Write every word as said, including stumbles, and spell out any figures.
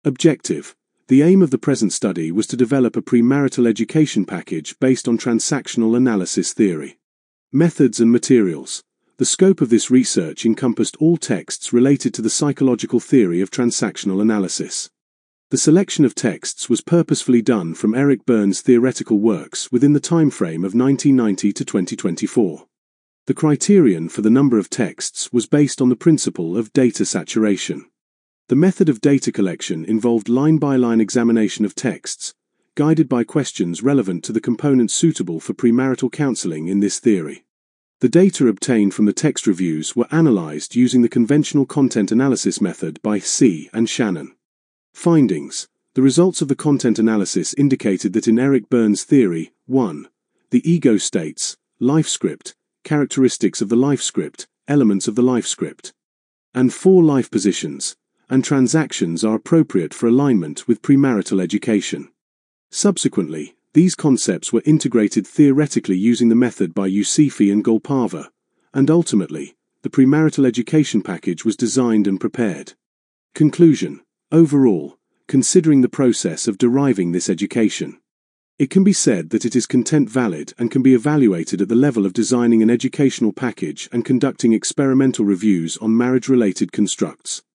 Objective. The aim of the present study was to develop a premarital education package based on transactional analysis theory. Methods and materials. The scope of this research encompassed all texts related to the psychological theory of transactional analysis. The selection of texts was purposefully done from Eric Berne's theoretical works within the timeframe of nineteen ninety to twenty twenty-four. The criterion for the number of texts was based on the principle of data saturation. The method of data collection involved line-by-line examination of texts, guided by questions relevant to the components suitable for premarital counseling in this theory. The data obtained from the text reviews were analyzed using the conventional content analysis method by C and Shannon. Findings. The results of the content analysis indicated that in Eric Berne's theory, one. The ego states, life script, characteristics of the life script, elements of the life script, and four life positions and transactions are appropriate for alignment with premarital education. Subsequently, these concepts were integrated theoretically using the method by Yousefi and Golpava, and ultimately, the premarital education package was designed and prepared. Conclusion. Overall, considering the process of deriving this education, it can be said that it is content valid and can be evaluated at the level of designing an educational package and conducting experimental reviews on marriage-related constructs.